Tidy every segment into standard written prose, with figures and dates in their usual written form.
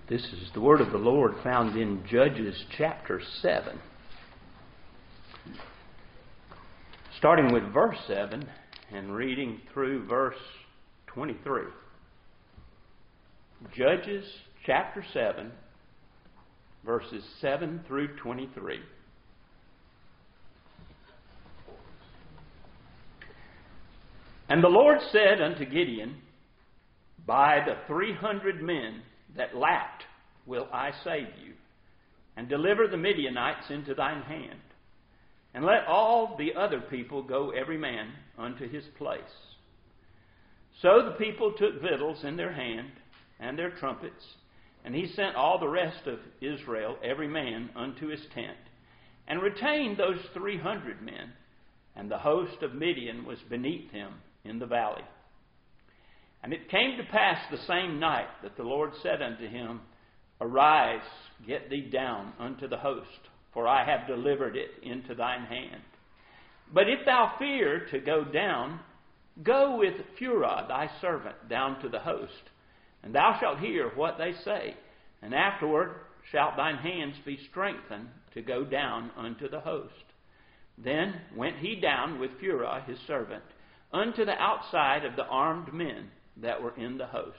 This is the word of the Lord found in Judges chapter 7. Starting with verse 7 and reading through verse 23. Judges chapter 7, verses 7 through 23. And the Lord said unto Gideon, By the 300 men that lapped will I save you, and deliver the Midianites into thine hand. And let all the other people go every man unto his place. So the people took victuals in their hand, and their trumpets, and he sent all the rest of Israel, every man unto his tent, and retained those 300 men, and the host of Midian was beneath him in the valley. And it came to pass the same night that the Lord said unto him, Arise, get thee down unto the host, for I have delivered it into thine hand. But if thou fear to go down, go with Phurah thy servant down to the host, and thou shalt hear what they say, and afterward shalt thine hands be strengthened to go down unto the host. Then went he down with Phurah his servant unto the outside of the armed men that were in the host.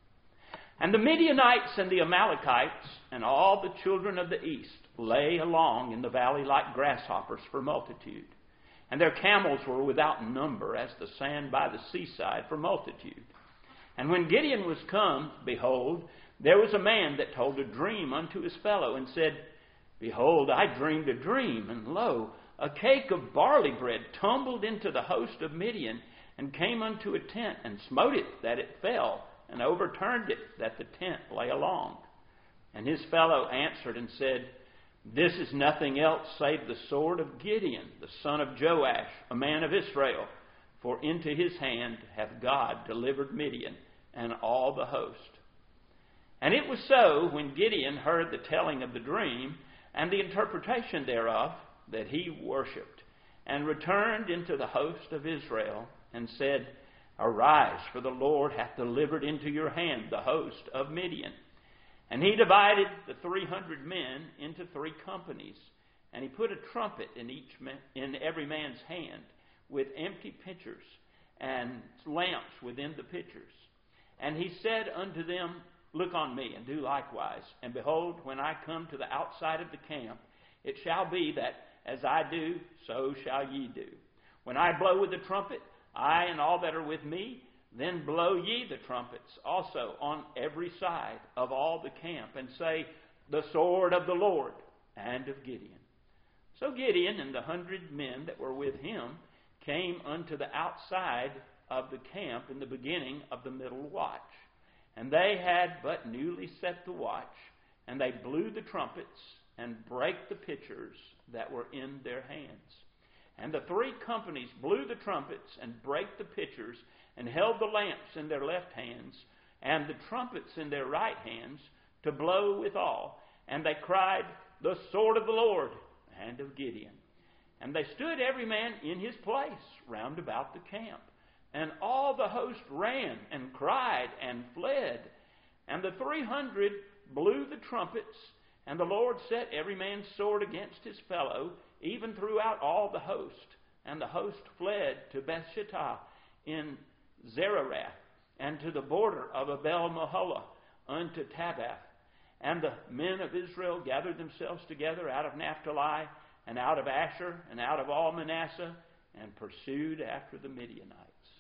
And the Midianites and the Amalekites and all the children of the east lay along in the valley like grasshoppers for multitude. And their camels were without number as the sand by the seaside for multitude. And when Gideon was come, behold, there was a man that told a dream unto his fellow, and said, Behold, I dreamed a dream, and lo, a cake of barley bread tumbled into the host of Midian, and came unto a tent, and smote it that it fell, and overturned it that the tent lay along. And his fellow answered and said, This is nothing else save the sword of Gideon, the son of Joash, a man of Israel. For into his hand hath God delivered Midian and all the host. And it was so, when Gideon heard the telling of the dream and the interpretation thereof, that he worshipped, and returned into the host of Israel, and said, Arise, for the Lord hath delivered into your hand the host of Midian. And he divided the 300 men into 3 companies, and he put a trumpet in every man's hand, with empty pitchers, and lamps within the pitchers. And he said unto them, Look on me, and do likewise. And behold, when I come to the outside of the camp, it shall be that as I do, so shall ye do. When I blow with the trumpet, I and all that are with me, then blow ye the trumpets also on every side of all the camp, and say, The sword of the Lord and of Gideon. So Gideon and the 100 men that were with him came unto the outside of the camp in the beginning of the middle watch. And they had but newly set the watch, and they blew the trumpets, and brake the pitchers that were in their hands. And the 3 companies blew the trumpets, and brake the pitchers, and held the lamps in their left hands, and the trumpets in their right hands, to blow withal. And they cried, The sword of the Lord and of Gideon. And they stood every man in his place round about the camp. And all the host ran, and cried, and fled. And the 300 blew the trumpets, and the Lord set every man's sword against his fellow, even throughout all the host. And the host fled to Bethshittah in Zererath, and to the border of Abel-Meholah unto Tabbath. And the men of Israel gathered themselves together out of Naphtali, and out of Asher, and out of all Manasseh, and pursued after the Midianites.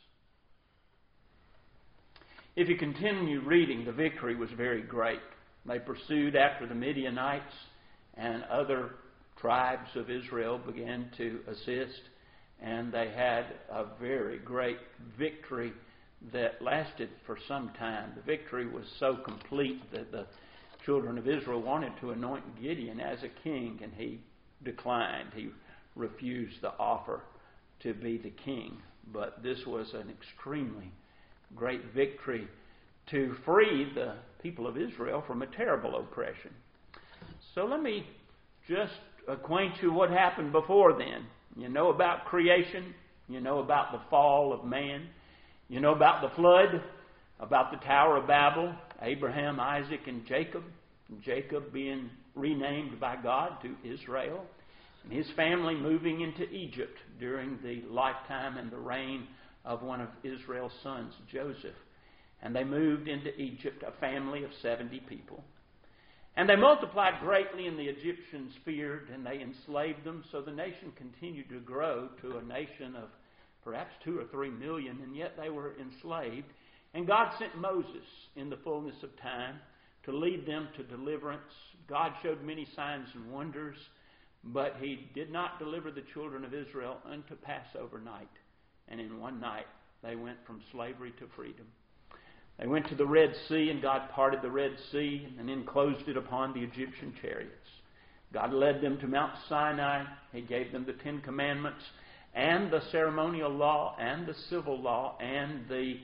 If you continue reading, the victory was very great. They pursued after the Midianites, and other tribes of Israel began to assist, and they had a very great victory that lasted for some time. The victory was so complete that the children of Israel wanted to anoint Gideon as a king, and he declined. He refused the offer to be the king. But this was an extremely great victory to free the people of Israel from a terrible oppression. So let me just acquaint you what happened before then. You know about creation. You know about the fall of man. You know about the flood, about the Tower of Babel, Abraham, Isaac, and Jacob. Jacob being renamed by God to Israel. And his family moving into Egypt during the lifetime and the reign of one of Israel's sons, Joseph. And they moved into Egypt, a family of 70 people. And they multiplied greatly, and the Egyptians feared, and they enslaved them. So the nation continued to grow to a nation of perhaps 2 or 3 million, and yet they were enslaved. And God sent Moses in the fullness of time to lead them to deliverance. God showed many signs and wonders, but He did not deliver the children of Israel unto Passover night. And in one night they went from slavery to freedom. They went to the Red Sea, and God parted the Red Sea and enclosed it upon the Egyptian chariots. God led them to Mount Sinai. He gave them the 10 Commandments and the ceremonial law and the civil law and the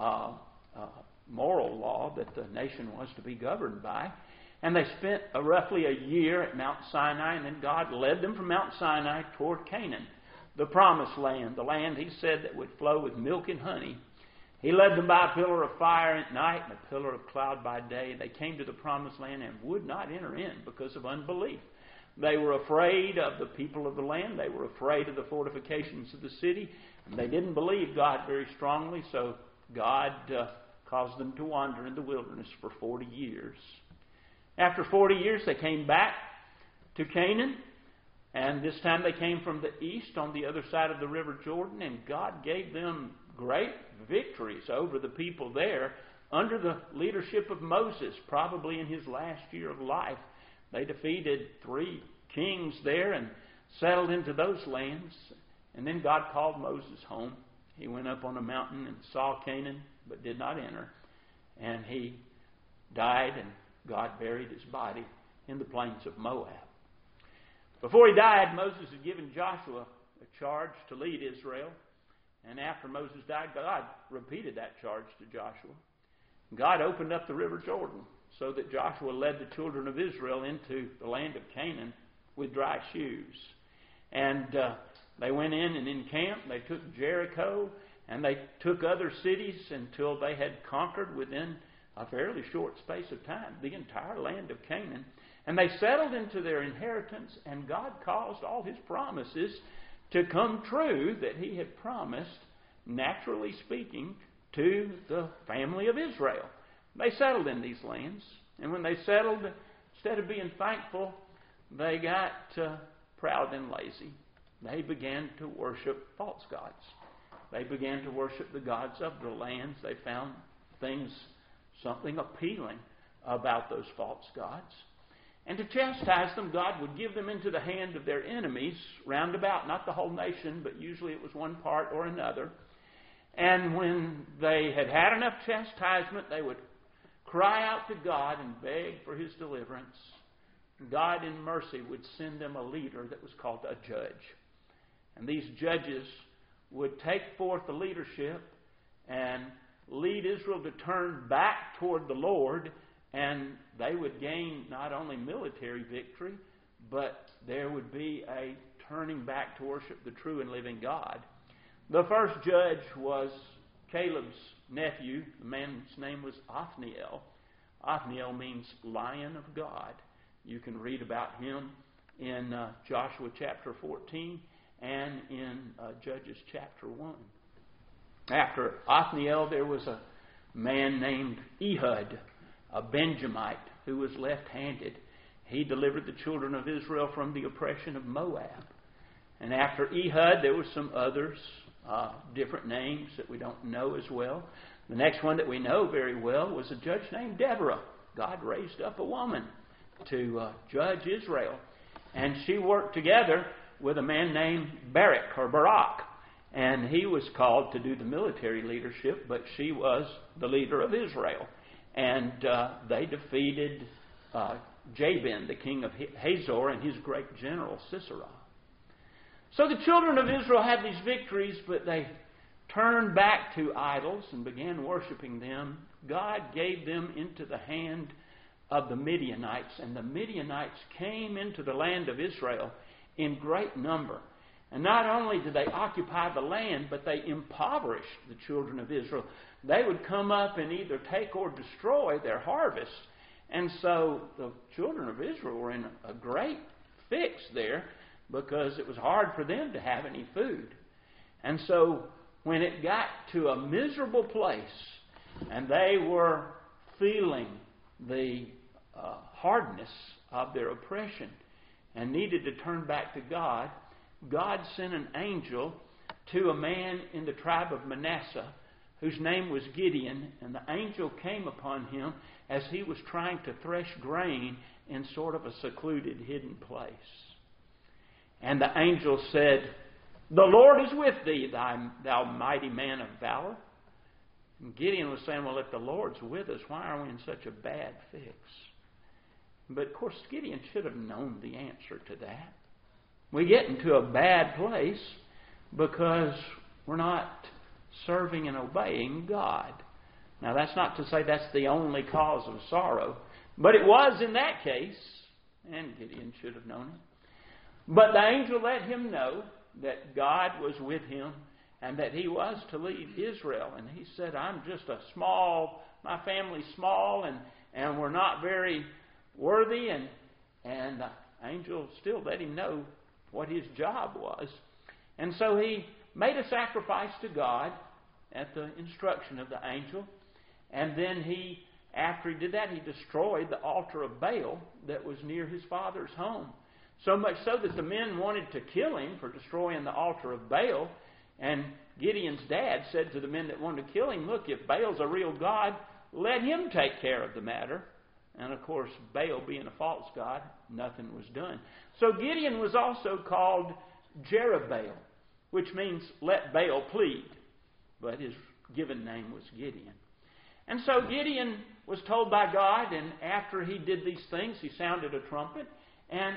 moral law that the nation was to be governed by. And they spent roughly a year at Mount Sinai, and then God led them from Mount Sinai toward Canaan, the promised land, the land He said that would flow with milk and honey. He led them by a pillar of fire at night and a pillar of cloud by day. They came to the promised land and would not enter in because of unbelief. They were afraid of the people of the land. They were afraid of the fortifications of the city. And they didn't believe God very strongly, so God caused them to wander in the wilderness for 40 years. After 40 years, they came back to Canaan. And this time they came from the east on the other side of the River Jordan. And God gave them great victories over the people there under the leadership of Moses, probably in his last year of life. They defeated 3 kings there and settled into those lands. And then God called Moses home. He went up on a mountain and saw Canaan, but did not enter. And he died, and God buried his body in the plains of Moab. Before he died, Moses had given Joshua a charge to lead Israel. And after Moses died, God repeated that charge to Joshua. God opened up the River Jordan so that Joshua led the children of Israel into the land of Canaan with dry shoes. And they went in and encamped. They took Jericho, and they took other cities until they had conquered within a fairly short space of time the entire land of Canaan. And they settled into their inheritance, and God caused all His promises to come true that He had promised, naturally speaking, to the family of Israel. They settled in these lands, and when they settled, instead of being thankful, they got proud and lazy. They began to worship false gods. They began to worship the gods of the lands. They found something appealing about those false gods. And to chastise them, God would give them into the hand of their enemies round about, not the whole nation, but usually it was one part or another. And when they had had enough chastisement, they would cry out to God and beg for His deliverance. God in mercy would send them a leader that was called a judge. And these judges would take forth the leadership and lead Israel to turn back toward the Lord. And they would gain not only military victory, but there would be a turning back to worship the true and living God. The first judge was Caleb's nephew. The man's name was Othniel. Othniel means Lion of God. You can read about him in Joshua chapter 14 and in Judges chapter 1. After Othniel, there was a man named Ehud, a Benjamite, who was left-handed. He delivered the children of Israel from the oppression of Moab. And after Ehud, there were some others, different names that we don't know as well. The next one that we know very well was a judge named Deborah. God raised up a woman to judge Israel. And she worked together with a man named Barak. And he was called to do the military leadership, but she was the leader of Israel. And they defeated Jabin, the king of Hazor, and his great general Sisera. So the children of Israel had these victories, but they turned back to idols and began worshiping them. God gave them into the hand of the Midianites, and the Midianites came into the land of Israel in great number. And not only did they occupy the land, but they impoverished the children of Israel. They would come up and either take or destroy their harvest. And so the children of Israel were in a great fix there because it was hard for them to have any food. And so when it got to a miserable place and they were feeling the hardness of their oppression and needed to turn back to God, God sent an angel to a man in the tribe of Manasseh whose name was Gideon, and the angel came upon him as he was trying to thresh grain in sort of a secluded, hidden place. And the angel said, "The Lord is with thee, thou mighty man of valor." And Gideon was saying, well, if the Lord's with us, why are we in such a bad fix? But of course, Gideon should have known the answer to that. We get into a bad place because we're not serving and obeying God. Now, that's not to say that's the only cause of sorrow, but it was in that case, and Gideon should have known it. But the angel let him know that God was with him and that he was to lead Israel. And he said, I'm just my family's small, and we're not very worthy. And the angel still let him know what his job was. And so he made a sacrifice to God at the instruction of the angel. And then after he did that, he destroyed the altar of Baal that was near his father's home. So much so that the men wanted to kill him for destroying the altar of Baal. And Gideon's dad said to the men that wanted to kill him, look, if Baal's a real god, let him take care of the matter. And of course, Baal being a false god, nothing was done. So Gideon was also called Jerubbaal, which means let Baal plead. But his given name was Gideon. And so Gideon was told by God, and after he did these things, he sounded a trumpet, and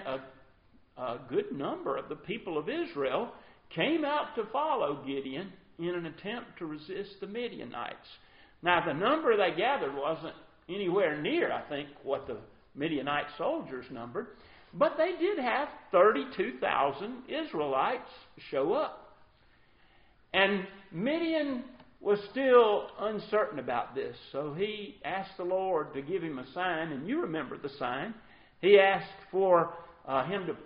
a good number of the people of Israel came out to follow Gideon in an attempt to resist the Midianites. Now, the number they gathered wasn't anywhere near, I think, what the Midianite soldiers numbered, but they did have 32,000 Israelites show up. And Midian was still uncertain about this, so he asked the Lord to give him a sign, and you remember the sign. He asked for him to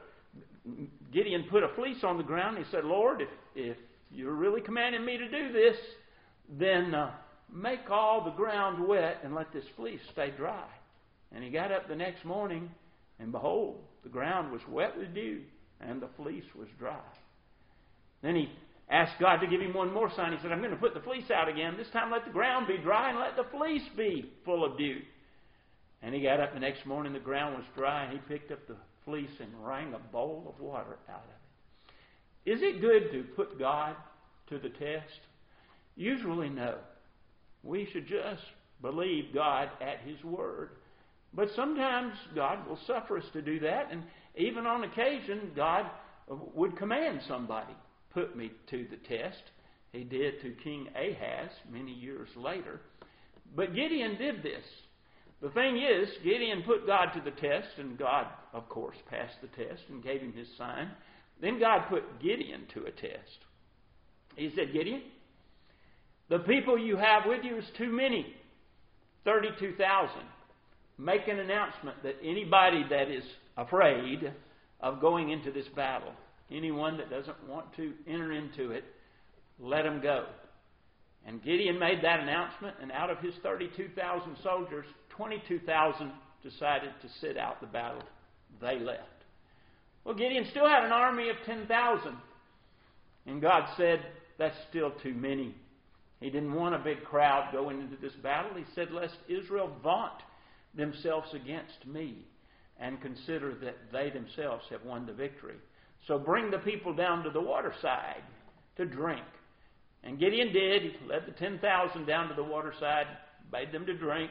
Gideon put a fleece on the ground. He said, Lord, if you're really commanding me to do this, then make all the ground wet and let this fleece stay dry. And he got up the next morning, and behold, the ground was wet with dew, and the fleece was dry. Then he asked God to give him one more sign. He said, I'm going to put the fleece out again. This time let the ground be dry and let the fleece be full of dew. And he got up the next morning, the ground was dry, and he picked up the fleece and wrung a bowl of water out of it. Is it good to put God to the test? Usually no. We should just believe God at His word. But sometimes God will suffer us to do that, and even on occasion, God would command somebody, put me to the test. He did to King Ahaz many years later. But Gideon did this. The thing is, Gideon put God to the test, and God, of course, passed the test and gave him his sign. Then God put Gideon to a test. He said, Gideon, the people you have with you is too many, 32,000. Make an announcement that anybody that is afraid of going into this battle, anyone that doesn't want to enter into it, let them go. And Gideon made that announcement, and out of his 32,000 soldiers, 22,000 decided to sit out the battle. They left. Well, Gideon still had an army of 10,000. And God said, that's still too many. He didn't want a big crowd going into this battle. He said, lest Israel vaunt themselves against me and consider that they themselves have won the victory. So bring the people down to the waterside to drink. And Gideon did. He led the 10,000 down to the waterside, bade them to drink.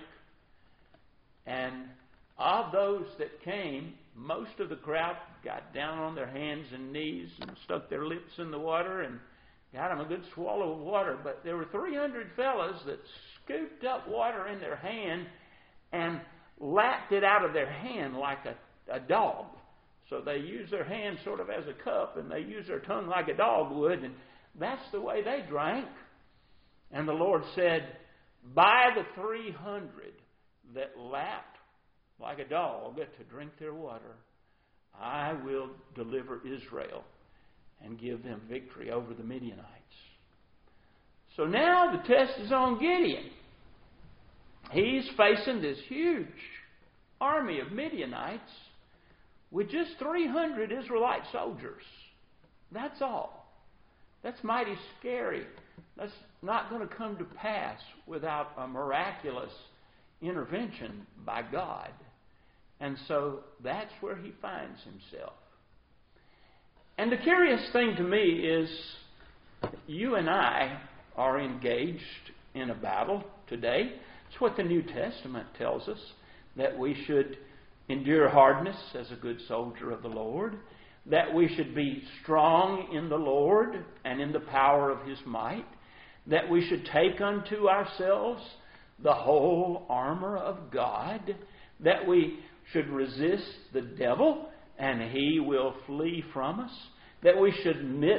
And of those that came, most of the crowd got down on their hands and knees and stuck their lips in the water and got them a good swallow of water. But there were 300 fellows that scooped up water in their hand and lapped it out of their hand like a dog. So they use their hands sort of as a cup, and they use their tongue like a dog would, and that's the way they drank. And the Lord said, by the 300 that lapped like a dog to drink their water, I will deliver Israel and give them victory over the Midianites. So now the test is on Gideon. He's facing this huge army of Midianites with just 300 Israelite soldiers. That's all. That's mighty scary. That's not going to come to pass without a miraculous intervention by God. And so that's where he finds himself. And the curious thing to me is you and I are engaged in a battle today. It's what the New Testament tells us, that we should endure hardness as a good soldier of the Lord, that we should be strong in the Lord and in the power of His might, that we should take unto ourselves the whole armor of God, that we should resist the devil and he will flee from us, that we should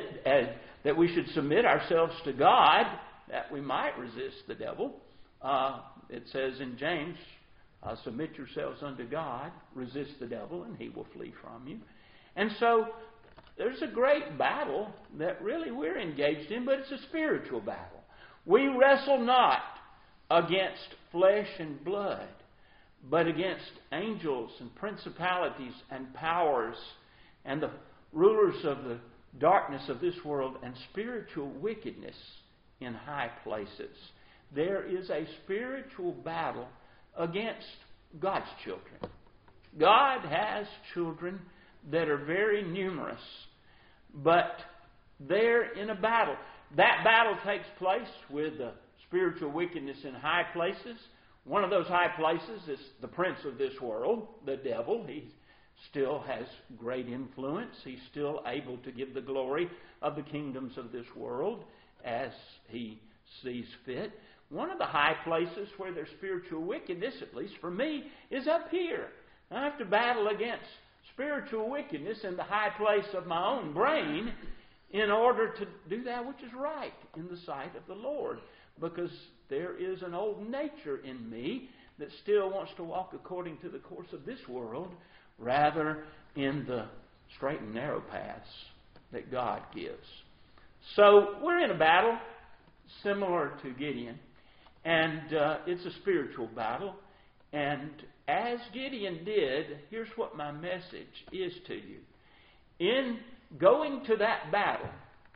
submit ourselves to God that we might resist the devil. It says in James, submit yourselves unto God, resist the devil, and he will flee from you. And so there's a great battle that really we're engaged in, but it's a spiritual battle. We wrestle not against flesh and blood, but against angels and principalities and powers and the rulers of the darkness of this world and spiritual wickedness in high places. There is a spiritual battle against God's children. God has children that are very numerous, but they're in a battle. That battle takes place with the spiritual wickedness in high places. One of those high places is the prince of this world, the devil. He still has great influence. He's still able to give the glory of the kingdoms of this world as he sees fit. One of the high places where there's spiritual wickedness, at least for me, is up here. I have to battle against spiritual wickedness in the high place of my own brain in order to do that which is right in the sight of the Lord. Because there is an old nature in me that still wants to walk according to the course of this world rather in the straight and narrow paths that God gives. So we're in a battle similar to Gideon, and it's a spiritual battle. And as Gideon did, here's what my message is to you. In going to that battle,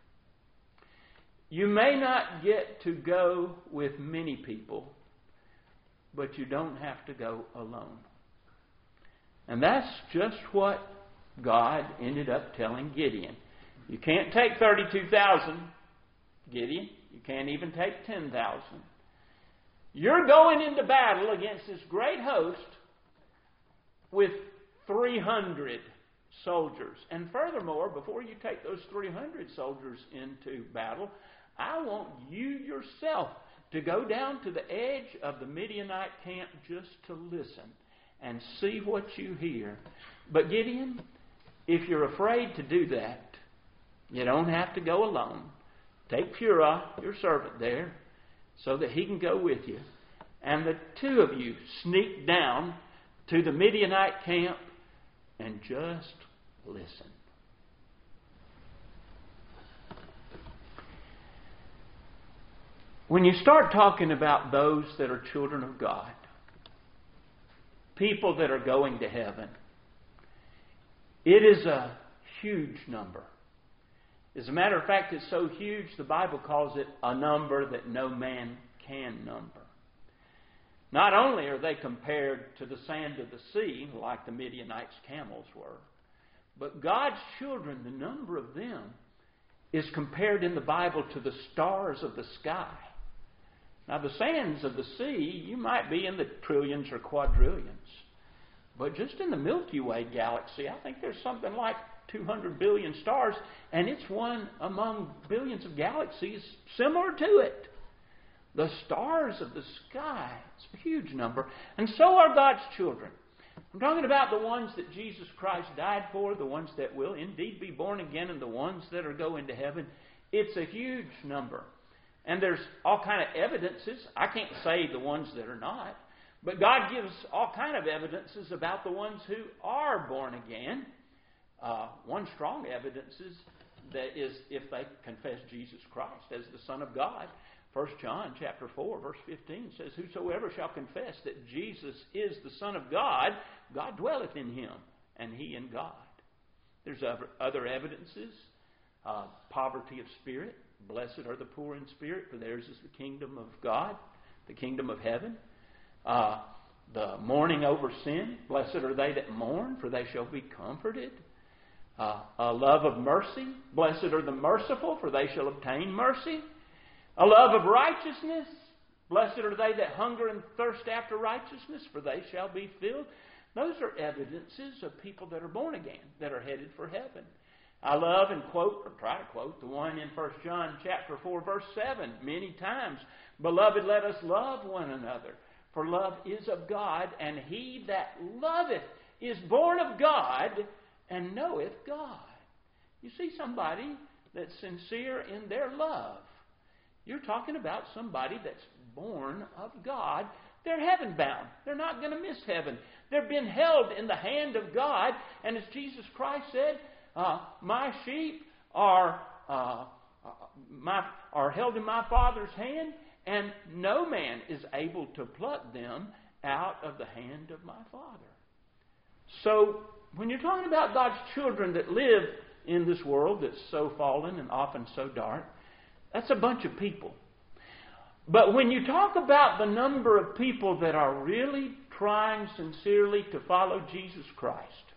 you may not get to go with many people, but you don't have to go alone. And that's just what God ended up telling Gideon. You can't take 32,000, Gideon. You can't even take 10,000. You're going into battle against this great host with 300 soldiers. And furthermore, before you take those 300 soldiers into battle, I want you yourself to go down to the edge of the Midianite camp just to listen and see what you hear. But Gideon, if you're afraid to do that, you don't have to go alone. Take Purah, your servant there, so that he can go with you. And the two of you sneak down to the Midianite camp and just listen. When you start talking about those that are children of God, people that are going to heaven, it is a huge number. As a matter of fact, it's so huge, the Bible calls it a number that no man can number. Not only are they compared to the sand of the sea, like the Midianites' camels were, but God's children, the number of them, is compared in the Bible to the stars of the sky. Now, the sands of the sea, you might be in the trillions or quadrillions. But just in the Milky Way galaxy, I think there's something like 200 billion stars, and it's one among billions of galaxies similar to it. The stars of the sky, it's a huge number. And so are God's children. I'm talking about the ones that Jesus Christ died for, the ones that will indeed be born again, and the ones that are going to heaven. It's a huge number. And there's all kind of evidences. I can't say the ones that are not. But God gives all kind of evidences about the ones who are born again. One strong evidence is that is if they confess Jesus Christ as the Son of God. 1 John chapter 4, verse 15 says, "Whosoever shall confess that Jesus is the Son of God, God dwelleth in him, and he in God." There's other evidences. Poverty of spirit. Blessed are the poor in spirit, for theirs is the kingdom of God, the kingdom of heaven. The mourning over sin. Blessed are they that mourn, for they shall be comforted. A love of mercy. Blessed are the merciful, for they shall obtain mercy. A love of righteousness. Blessed are they that hunger and thirst after righteousness, for they shall be filled. Those are evidences of people that are born again, that are headed for heaven. I love and quote, or try to quote, the one in 1 John chapter 4, verse 7, many times. "Beloved, let us love one another, for love is of God, and he that loveth is born of God and knoweth God." You see somebody that's sincere in their love. You're talking about somebody that's born of God. They're heaven bound. They're not going to miss heaven. They've been held in the hand of God. And as Jesus Christ said, my sheep are held in my Father's hand, and no man is able to pluck them out of the hand of my Father. So when you're talking about God's children that live in this world that's so fallen and often so dark, that's a bunch of people. But when you talk about the number of people that are really trying sincerely to follow Jesus Christ,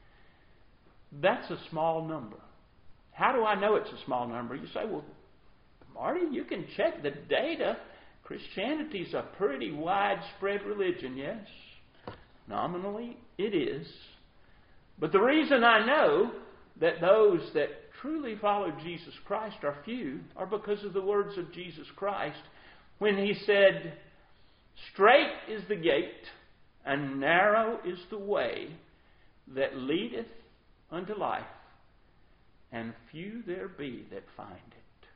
that's a small number. How do I know it's a small number? You say, "Well, Marty, you can check the data. Christianity's a pretty widespread religion." Yes, nominally it is. But the reason I know that those that truly follow Jesus Christ are few are because of the words of Jesus Christ when he said, "Strait is the gate, and narrow is the way that leadeth unto life, and few there be that find it."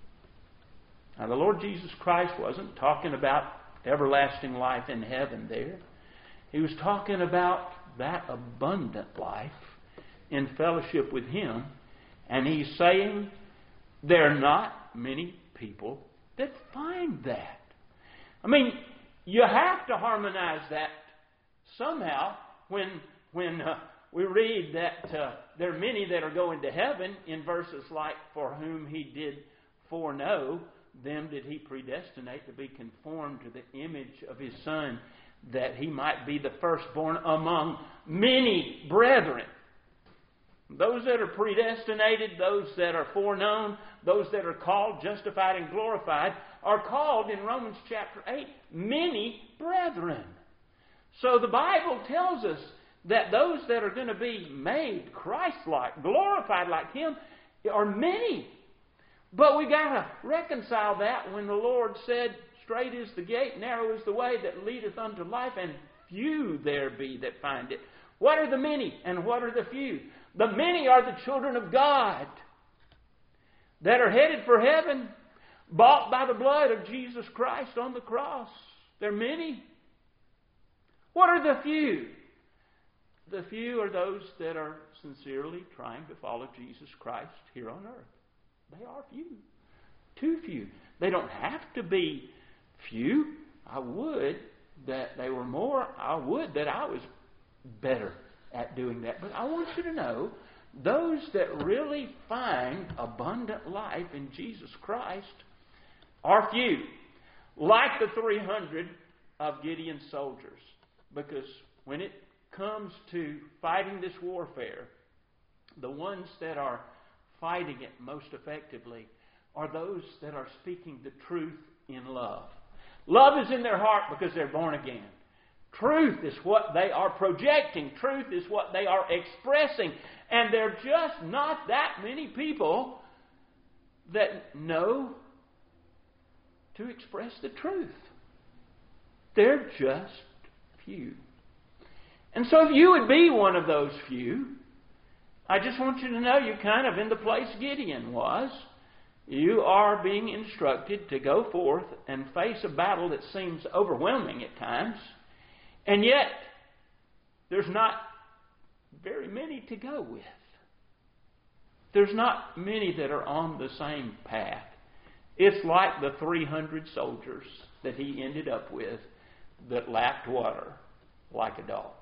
Now the Lord Jesus Christ wasn't talking about everlasting life in heaven there. He was talking about that abundant life in fellowship with him. And he's saying there are not many people that find that. I mean, you have to harmonize that somehow when we read that there are many that are going to heaven in verses like, "For whom he did foreknow, them did he predestinate to be conformed to the image of his Son, that he might be the firstborn among many brethren." Those that are predestinated, those that are foreknown, those that are called, justified, and glorified, are called in Romans chapter 8, many brethren. So the Bible tells us that those that are going to be made Christ-like, glorified like him, are many. But we got to reconcile that when the Lord said, "Strait is the gate, narrow is the way that leadeth unto life, and few there be that find it." What are the many and what are the few? The many are the children of God that are headed for heaven, bought by the blood of Jesus Christ on the cross. They're many. What are the few? The few are those that are sincerely trying to follow Jesus Christ here on earth. They are few. Too few. They don't have to be few. I would that they were more. I would that I was better at doing that. But I want you to know, those that really find abundant life in Jesus Christ are few. Like the 300 of Gideon's soldiers. Because when it comes to fighting this warfare, the ones that are fighting it most effectively are those that are speaking the truth in love. Love is in their heart because they're born again. Truth is what they are projecting. Truth is what they are expressing. And there are just not that many people that know to express the truth. They're just few. And so if you would be one of those few, I just want you to know you're kind of in the place Gideon was. You are being instructed to go forth and face a battle that seems overwhelming at times. And yet, there's not very many to go with. There's not many that are on the same path. It's like the 300 soldiers that he ended up with that lapped water like a dog.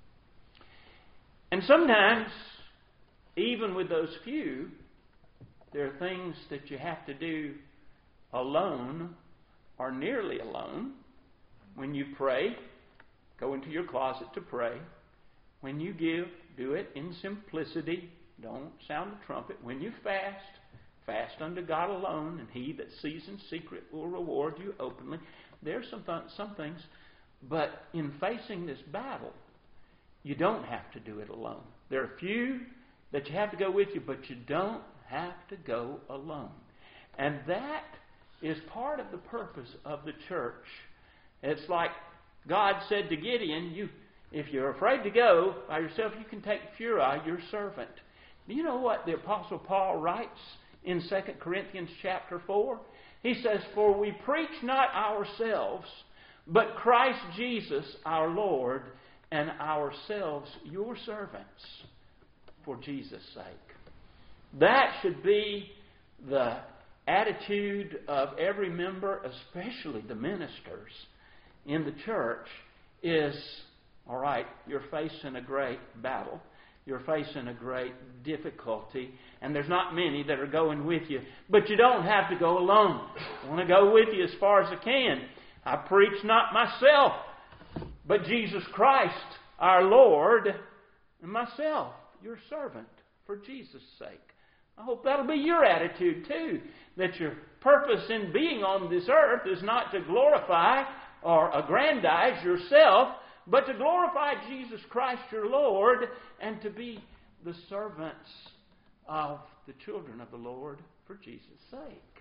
And sometimes, even with those few, there are things that you have to do alone or nearly alone. When you pray, go into your closet to pray. When you give, do it in simplicity. Don't sound the trumpet. When you fast, fast unto God alone, and He that sees in secret will reward you openly. There's some things, but in facing this battle, you don't have to do it alone. There are a few that you have to go with you, but you don't have to go alone. And that is part of the purpose of the church. It's like God said to Gideon, if you're afraid to go by yourself, you can take Phurah, your servant. Do you know what the Apostle Paul writes in 2 Corinthians chapter 4? He says, "For we preach not ourselves, but Christ Jesus our Lord, and ourselves your servants, for Jesus' sake." That should be the attitude of every member, especially the ministers in the church, is, all right, you're facing a great battle. You're facing a great difficulty, and there's not many that are going with you. But you don't have to go alone. I want to go with you as far as I can. I preach not myself, but Jesus Christ, our Lord, and myself, your servant, for Jesus' sake. I hope that'll be your attitude too, that your purpose in being on this earth is not to glorify or aggrandize yourself, but to glorify Jesus Christ your Lord, and to be the servants of the children of the Lord for Jesus' sake.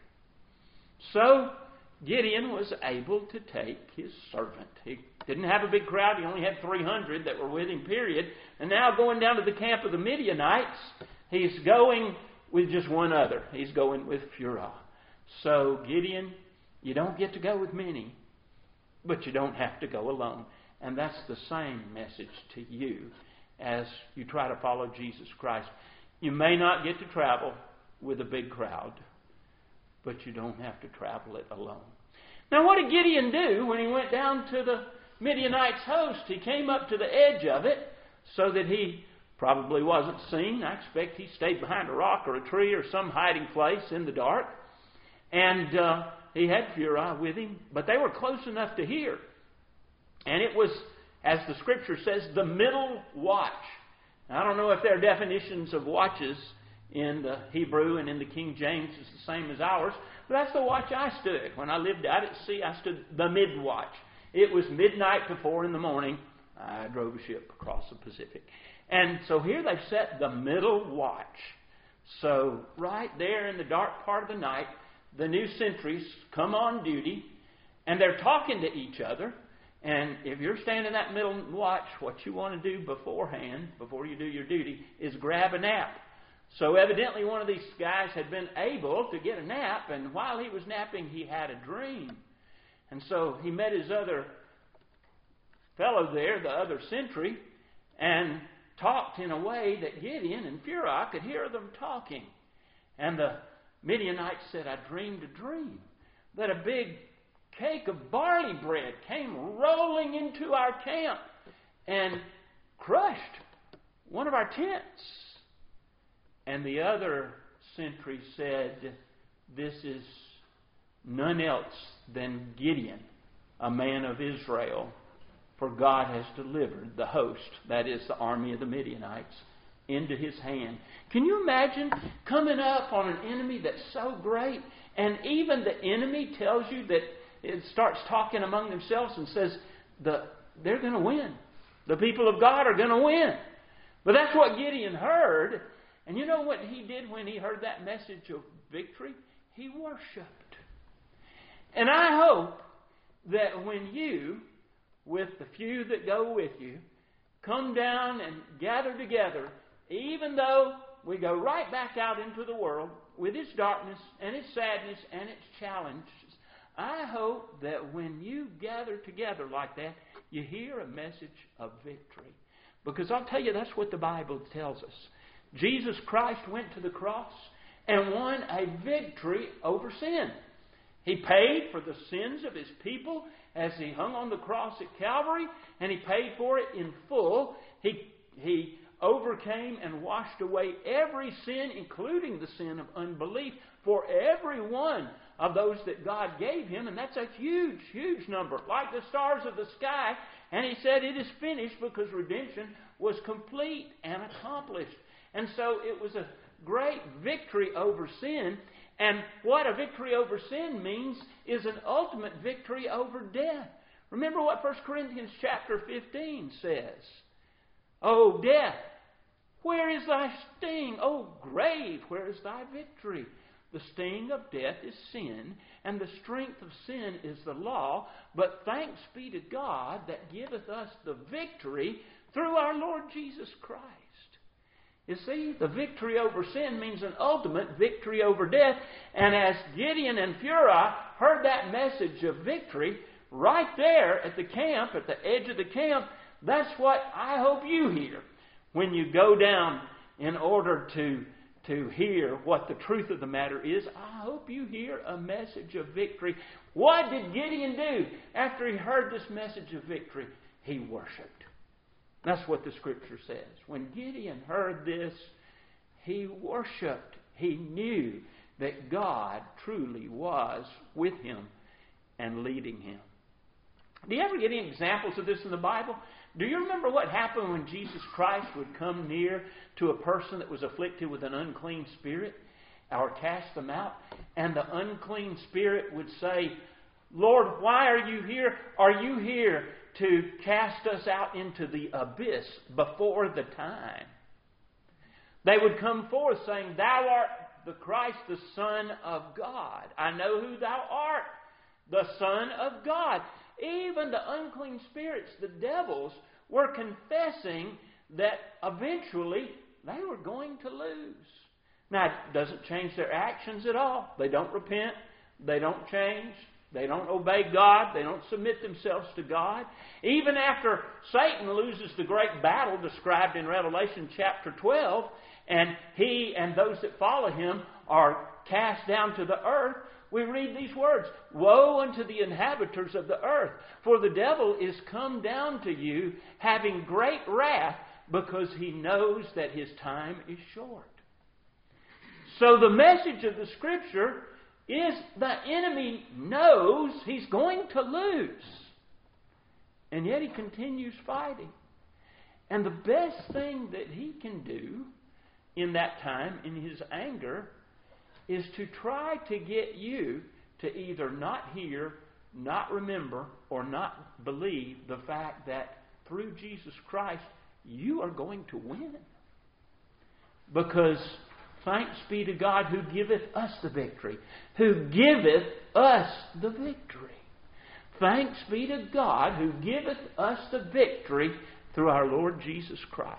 So Gideon was able to take his servant. He didn't have a big crowd. He only had 300 that were with him, period. And now going down to the camp of the Midianites, he's going with just one other. He's going with Phurah. So Gideon, you don't get to go with many, but you don't have to go alone. And that's the same message to you as you try to follow Jesus Christ. You may not get to travel with a big crowd, but you don't have to travel it alone. Now, what did Gideon do when he went down to the Midianites' host? He came up to the edge of it so that he probably wasn't seen. I expect he stayed behind a rock or a tree or some hiding place in the dark. And he had Phurah with him, but they were close enough to hear. And it was, as the Scripture says, the middle watch. Now, I don't know if their definitions of watches in the Hebrew and in the King James is the same as ours, but that's the watch I stood. When I lived out at sea, I stood the mid-watch. It was midnight to 4 in the morning. I drove a ship across the Pacific. And so here they've set the middle watch. So right there in the dark part of the night, the new sentries come on duty, and they're talking to each other. And if you're standing in that middle watch, what you want to do beforehand, before you do your duty, is grab a nap. So evidently one of these guys had been able to get a nap, and while he was napping, he had a dream. And so he met his other fellow there, the other sentry, and talked in a way that Gideon and Phurah could hear them talking. And the Midianites said, "I dreamed a dream that a big cake of barley bread came rolling into our camp and crushed one of our tents." And the other sentry said, "This is none else than Gideon, a man of Israel, for God has delivered the host," that is the army of the Midianites, "into his hand." Can you imagine coming up on an enemy that's so great, and even the enemy tells you that it starts talking among themselves and says they're going to win. The people of God are going to win. But that's what Gideon heard. And you know what he did when he heard that message of victory? He worshiped. And I hope that when you, with the few that go with you, come down and gather together, even though we go right back out into the world with its darkness and its sadness and its challenges. I hope that when you gather together like that, you hear a message of victory. Because I'll tell you, that's what the Bible tells us. Jesus Christ went to the cross and won a victory over sin. He paid for the sins of His people as He hung on the cross at Calvary, and He paid for it in full. He overcame and washed away every sin, including the sin of unbelief, for every one of those that God gave Him. And that's a huge, huge number, like the stars of the sky. And He said, it is finished, because redemption was complete and accomplished. And so it was a great victory over sin. And what a victory over sin means is an ultimate victory over death. Remember what 1 Corinthians chapter 15 says. O death, where is thy sting? O grave, where is thy victory? The sting of death is sin, and the strength of sin is the law. But thanks be to God that giveth us the victory through our Lord Jesus Christ. You see, the victory over sin means an ultimate victory over death. And as Gideon and Purah heard that message of victory, right there at the camp, at the edge of the camp, that's what I hope you hear when you go down in order to hear what the truth of the matter is. I hope you hear a message of victory. What did Gideon do after he heard this message of victory? He worshiped. That's what the Scripture says. When Gideon heard this, he worshiped. He knew that God truly was with him and leading him. Do you ever get any examples of this in the Bible? Do you remember what happened when Jesus Christ would come near to a person that was afflicted with an unclean spirit or cast them out? And the unclean spirit would say, Lord, why are you here? Are you here to cast us out into the abyss before the time? They would come forth saying, Thou art the Christ, the Son of God. I know who Thou art, the Son of God. Even the unclean spirits, the devils, were confessing that eventually they were going to lose. Now, it doesn't change their actions at all. They don't repent. They don't change. They don't obey God. They don't submit themselves to God. Even after Satan loses the great battle described in Revelation chapter 12, and he and those that follow him are cast down to the earth, we read these words, Woe unto the inhabitants of the earth, for the devil is come down to you, having great wrath, because he knows that his time is short. So the message of the Scripture is the enemy knows he's going to lose. And yet he continues fighting. And the best thing that he can do in that time, in his anger, is to try to get you to either not hear, not remember, or not believe the fact that through Jesus Christ you are going to win. Because thanks be to God who giveth us the victory. Who giveth us the victory. Thanks be to God who giveth us the victory through our Lord Jesus Christ.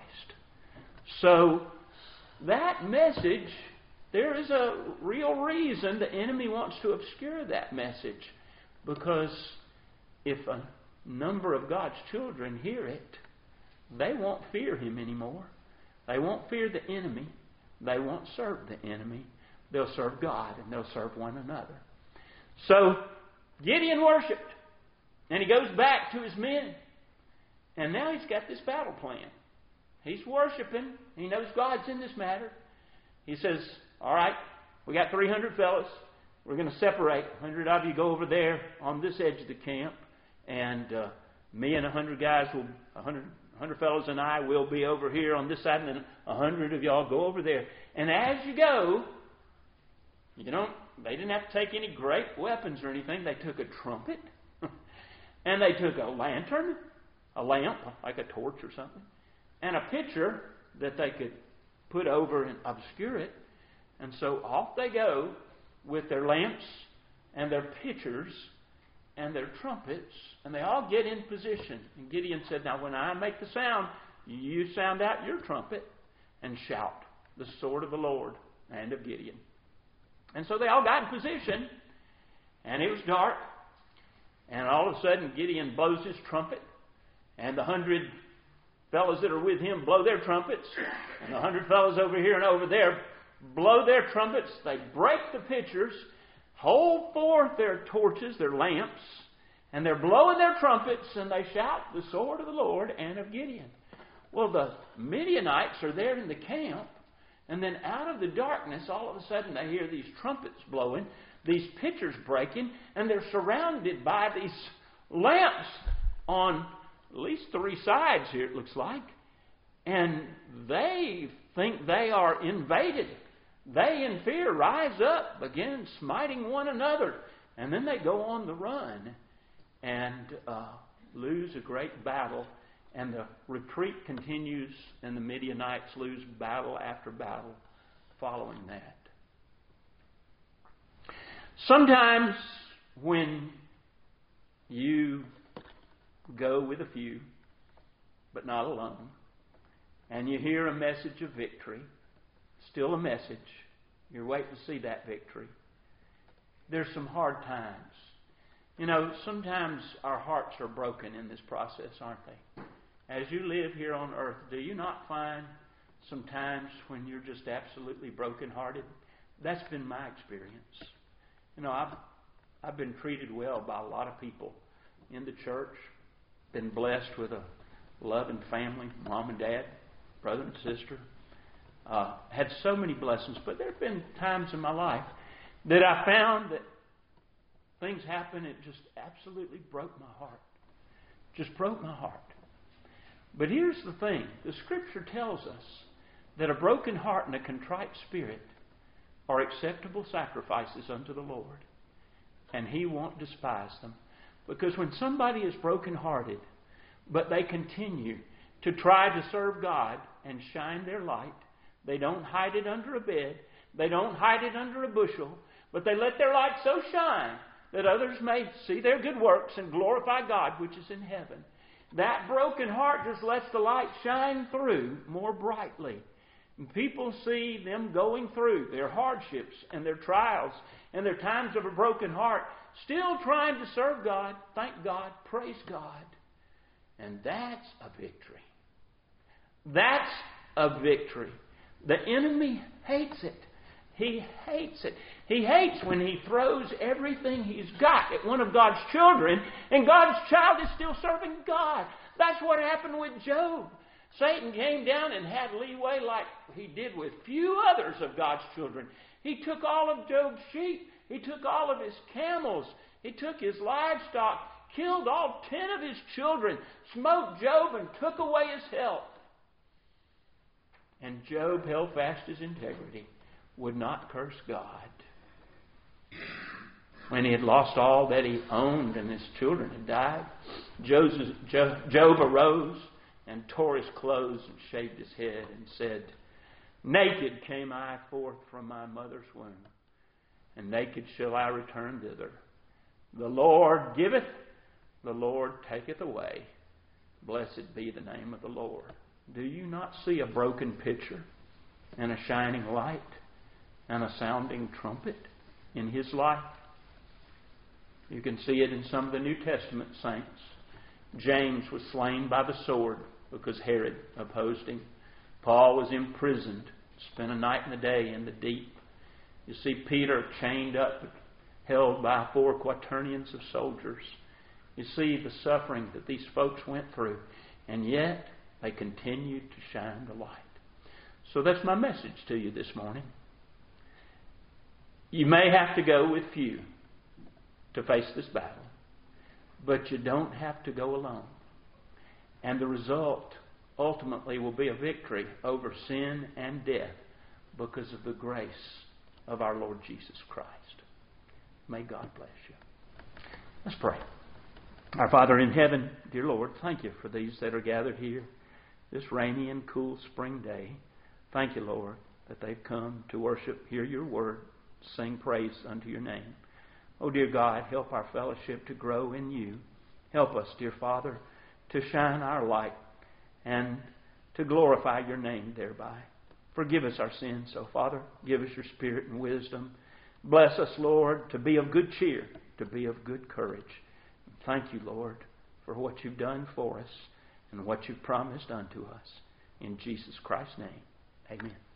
So, that message, there is a real reason the enemy wants to obscure that message. Because if a number of God's children hear it, they won't fear him anymore. They won't fear the enemy. They won't serve the enemy. They'll serve God and they'll serve one another. So Gideon worshipped. And he goes back to his men. And now he's got this battle plan. He's worshiping. He knows God's in this matter. He says, all right, we got 300 fellows. We're going to separate. 100 of you go over there on this edge of the camp. And me and 100 guys, 100 fellows and I will be over here on this side. And then 100 of y'all go over there. And as you go, they didn't have to take any great weapons or anything. They took a trumpet. And they took a lantern, a lamp, like a torch or something, and a pitcher that they could put over and obscure it. And so off they go with their lamps and their pitchers and their trumpets, and they all get in position. And Gideon said, now when I make the sound, you sound out your trumpet and shout the sword of the Lord and of Gideon. And so they all got in position, and it was dark, and all of a sudden Gideon blows his trumpet, and the 100 fellows that are with him blow their trumpets, and the 100 fellows over here and over there blow their trumpets. They break the pitchers, hold forth their torches, their lamps, and they're blowing their trumpets, and they shout the sword of the Lord and of Gideon. Well, the Midianites are there in the camp, and then out of the darkness, all of a sudden they hear these trumpets blowing, these pitchers breaking, and they're surrounded by these lamps on at least 3 sides here, it looks like. And they think they are invaded. They, in fear, rise up, begin smiting one another. And then they go on the run and lose a great battle. And the retreat continues, and the Midianites lose battle after battle following that. Sometimes when you go with a few, but not alone, and you hear a message of victory, still a message, you're waiting to see that victory. There's some hard times. You know, sometimes our hearts are broken in this process, aren't they? As you live here on earth, do you not find some times when you're just absolutely brokenhearted? That's been my experience. You know, I've been treated well by a lot of people in the church. Been blessed with a loving family, mom and dad, brother and sister. Had so many blessings, but there have been times in my life that I found that things happened. It just absolutely broke my heart. Just broke my heart. But here's the thing. The Scripture tells us that a broken heart and a contrite spirit are acceptable sacrifices unto the Lord. And He won't despise them. Because when somebody is brokenhearted, but they continue to try to serve God and shine their light, they don't hide it under a bed, they don't hide it under a bushel, but they let their light so shine that others may see their good works and glorify God which is in heaven. That broken heart just lets the light shine through more brightly. And people see them going through their hardships and their trials and their times of a broken heart, still trying to serve God, thank God, praise God. And that's a victory. That's a victory. The enemy hates it. He hates it. He hates when he throws everything he's got at one of God's children, and God's child is still serving God. That's what happened with Job. Satan came down and had leeway like he did with few others of God's children. He took all of Job's sheep. He took all of his camels. He took his livestock, killed all 10 of his children, smote Job and took away his health. And Job held fast his integrity, would not curse God. When he had lost all that he owned and his children had died, Job arose and tore his clothes and shaved his head and said, "Naked came I forth from my mother's womb, and naked shall I return thither. The Lord giveth, the Lord taketh away. Blessed be the name of the Lord." Do you not see a broken pitcher and a shining light and a sounding trumpet in his life? You can see it in some of the New Testament saints. James was slain by the sword because Herod opposed him. Paul was imprisoned, spent a night and a day in the deep. You see Peter chained up, held by 4 quaternions of soldiers. You see the suffering that these folks went through, and yet they continued to shine the light. So that's my message to you this morning. You may have to go with few to face this battle, but you don't have to go alone. And the result ultimately will be a victory over sin and death because of the grace of our Lord Jesus Christ. May God bless you. Let's pray. Our Father in heaven, dear Lord, thank you for these that are gathered here this rainy and cool spring day. Thank you, Lord, that they've come to worship, hear your word, sing praise unto your name. Oh, dear God, help our fellowship to grow in you. Help us, dear Father, to shine our light and to glorify your name thereby. Forgive us our sins, so Father, give us your Spirit and wisdom. Bless us, Lord, to be of good cheer, to be of good courage. Thank you, Lord, for what you've done for us and what you've promised unto us. In Jesus Christ's name, amen.